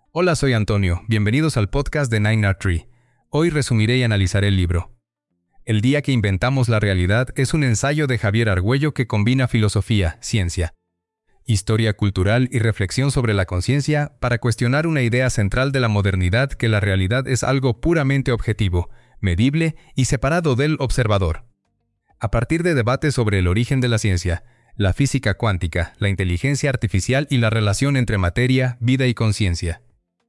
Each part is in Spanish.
Hola, soy Antonio. Bienvenidos al podcast de 9R3. Hoy resumiré y analizaré el libro. El día que inventamos la realidad es un ensayo de Javier Argüello que combina filosofía, ciencia, historia cultural y reflexión sobre la conciencia para cuestionar una idea central de la modernidad, que la realidad es algo puramente objetivo, medible y separado del observador. A partir de debates sobre el origen de la ciencia, la física cuántica, la inteligencia artificial y la relación entre materia, vida y conciencia,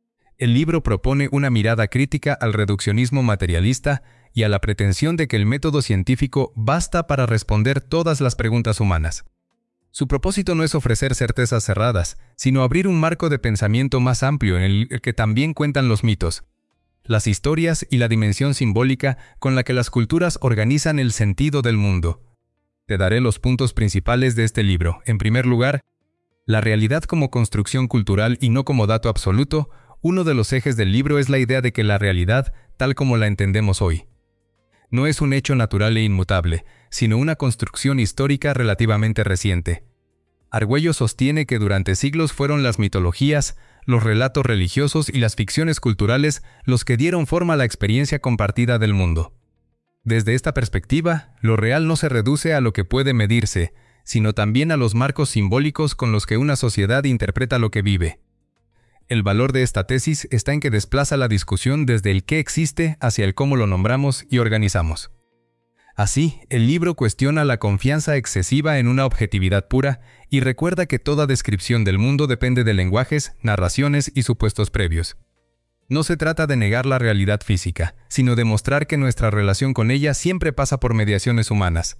el libro propone una mirada crítica al reduccionismo materialista y a la pretensión de que el método científico basta para responder todas las preguntas humanas. Su propósito no es ofrecer certezas cerradas, sino abrir un marco de pensamiento más amplio en el que también cuentan los mitos, las historias y la dimensión simbólica con la que las culturas organizan el sentido del mundo. Te daré los puntos principales de este libro. En primer lugar, la realidad como construcción cultural y no como dato absoluto. Uno de los ejes del libro es la idea de que la realidad, tal como la entendemos hoy, no es un hecho natural e inmutable, sino una construcción histórica relativamente reciente. Argüello sostiene que durante siglos fueron las mitologías, los relatos religiosos y las ficciones culturales los que dieron forma a la experiencia compartida del mundo. Desde esta perspectiva, lo real no se reduce a lo que puede medirse, sino también a los marcos simbólicos con los que una sociedad interpreta lo que vive. El valor de esta tesis está en que desplaza la discusión desde el qué existe hacia el cómo lo nombramos y organizamos. Así, el libro cuestiona la confianza excesiva en una objetividad pura y recuerda que toda descripción del mundo depende de lenguajes, narraciones y supuestos previos. No se trata de negar la realidad física, sino de mostrar que nuestra relación con ella siempre pasa por mediaciones humanas.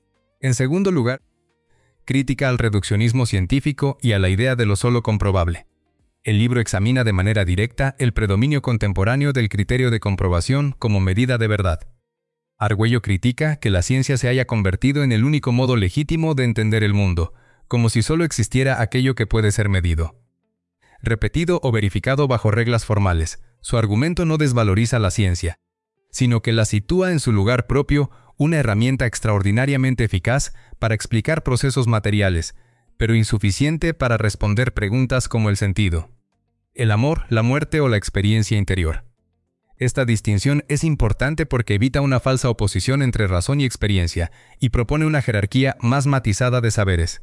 En segundo lugar, crítica al reduccionismo científico y a la idea de lo solo comprobable. El libro examina de manera directa el predominio contemporáneo del criterio de comprobación como medida de verdad. Argüello critica que la ciencia se haya convertido en el único modo legítimo de entender el mundo, como si solo existiera aquello que puede ser medido, repetido o verificado bajo reglas formales. Su argumento no desvaloriza la ciencia, sino que la sitúa en su lugar propio, una herramienta extraordinariamente eficaz para explicar procesos materiales, pero insuficiente para responder preguntas como el sentido, el amor, la muerte o la experiencia interior. Esta distinción es importante porque evita una falsa oposición entre razón y experiencia y propone una jerarquía más matizada de saberes.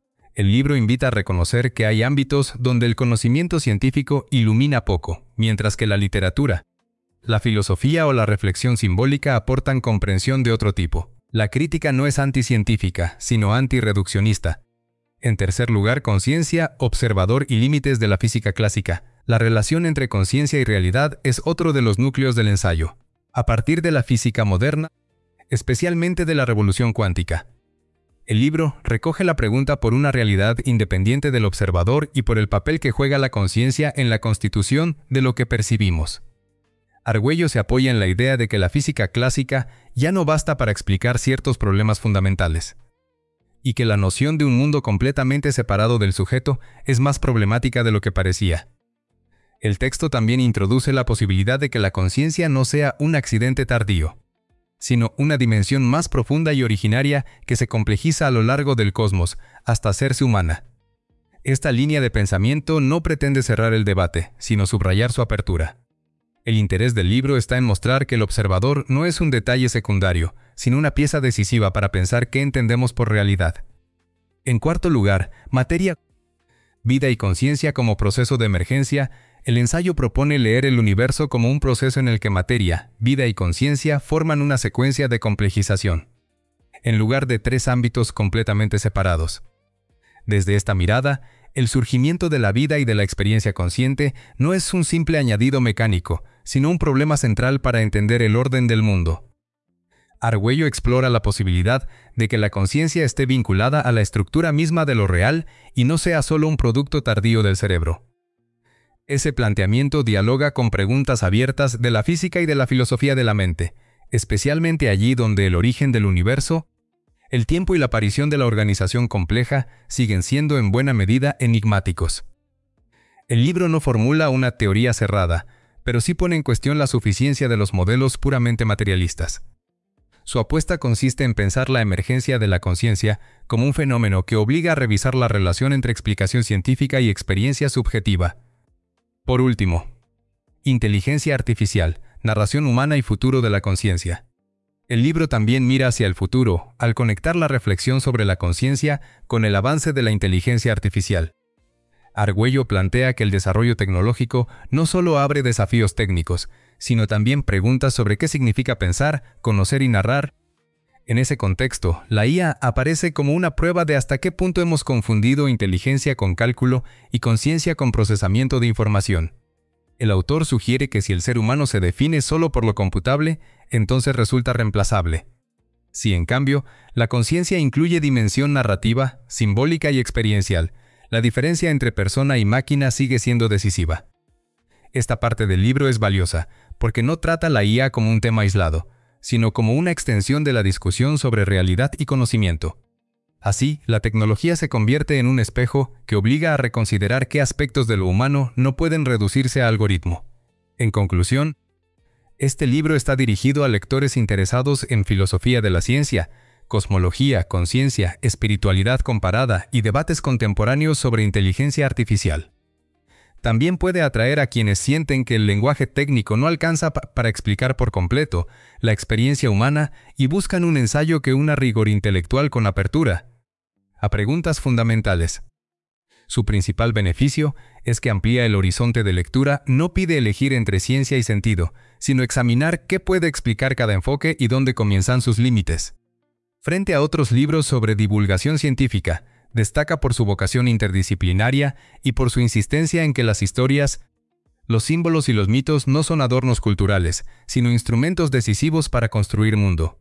El libro invita a reconocer que hay ámbitos donde el conocimiento científico ilumina poco, mientras que la literatura, la filosofía o la reflexión simbólica aportan comprensión de otro tipo. La crítica no es anticientífica, sino antirreduccionista. En tercer lugar, conciencia, observador y límites de la física clásica. La relación entre conciencia y realidad es otro de los núcleos del ensayo, a partir de la física moderna, especialmente de la revolución cuántica. El libro recoge la pregunta por una realidad independiente del observador y por el papel que juega la conciencia en la constitución de lo que percibimos. Argüello se apoya en la idea de que la física clásica ya no basta para explicar ciertos problemas fundamentales, y que la noción de un mundo completamente separado del sujeto es más problemática de lo que parecía. El texto también introduce la posibilidad de que la conciencia no sea un accidente tardío, sino una dimensión más profunda y originaria que se complejiza a lo largo del cosmos hasta hacerse humana. Esta línea de pensamiento no pretende cerrar el debate, sino subrayar su apertura. El interés del libro está en mostrar que el observador no es un detalle secundario, sino una pieza decisiva para pensar qué entendemos por realidad. En cuarto lugar, materia, vida y conciencia como proceso de emergencia. El ensayo propone leer el universo como un proceso en el que materia, vida y conciencia forman una secuencia de complejización, en lugar de tres ámbitos completamente separados. Desde esta mirada, el surgimiento de la vida y de la experiencia consciente no es un simple añadido mecánico, sino un problema central para entender el orden del mundo. Argüello explora la posibilidad de que la conciencia esté vinculada a la estructura misma de lo real y no sea solo un producto tardío del cerebro. Ese planteamiento dialoga con preguntas abiertas de la física y de la filosofía de la mente, especialmente allí donde el origen del universo, el tiempo y la aparición de la organización compleja siguen siendo en buena medida enigmáticos. El libro no formula una teoría cerrada, pero sí pone en cuestión la suficiencia de los modelos puramente materialistas. Su apuesta consiste en pensar la emergencia de la conciencia como un fenómeno que obliga a revisar la relación entre explicación científica y experiencia subjetiva. Por último, Inteligencia Artificial, Narración Humana y Futuro de la Conciencia. El libro también mira hacia el futuro, al conectar la reflexión sobre la conciencia con el avance de la inteligencia artificial. Argüello plantea que el desarrollo tecnológico no solo abre desafíos técnicos, sino también preguntas sobre qué significa pensar, conocer y narrar. En ese contexto, la IA aparece como una prueba de hasta qué punto hemos confundido inteligencia con cálculo y conciencia con procesamiento de información. El autor sugiere que si el ser humano se define solo por lo computable, entonces resulta reemplazable. Si, en cambio, la conciencia incluye dimensión narrativa, simbólica y experiencial, la diferencia entre persona y máquina sigue siendo decisiva. Esta parte del libro es valiosa, porque no trata la IA como un tema aislado, sino como una extensión de la discusión sobre realidad y conocimiento. Así, la tecnología se convierte en un espejo que obliga a reconsiderar qué aspectos de lo humano no pueden reducirse a algoritmo. En conclusión, este libro está dirigido a lectores interesados en filosofía de la ciencia, cosmología, conciencia, espiritualidad comparada y debates contemporáneos sobre inteligencia artificial. También puede atraer a quienes sienten que el lenguaje técnico no alcanza para explicar por completo la experiencia humana y buscan un ensayo que una rigor intelectual con apertura a preguntas fundamentales. Su principal beneficio es que amplía el horizonte de lectura, no pide elegir entre ciencia y sentido, sino examinar qué puede explicar cada enfoque y dónde comienzan sus límites. Frente a otros libros sobre divulgación científica, destaca por su vocación interdisciplinaria y por su insistencia en que las historias, los símbolos y los mitos no son adornos culturales, sino instrumentos decisivos para construir mundo.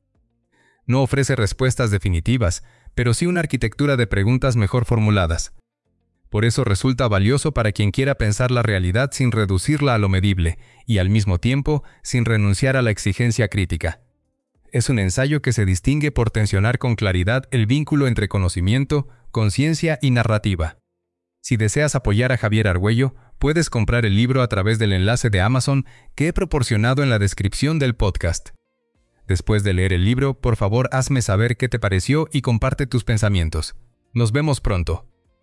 No ofrece respuestas definitivas, pero sí una arquitectura de preguntas mejor formuladas. Por eso resulta valioso para quien quiera pensar la realidad sin reducirla a lo medible y al mismo tiempo sin renunciar a la exigencia crítica. Es un ensayo que se distingue por tensionar con claridad el vínculo entre conocimiento, conciencia y narrativa. Si deseas apoyar a Javier Argüello, puedes comprar el libro a través del enlace de Amazon que he proporcionado en la descripción del podcast. Después de leer el libro, por favor hazme saber qué te pareció y comparte tus pensamientos. Nos vemos pronto.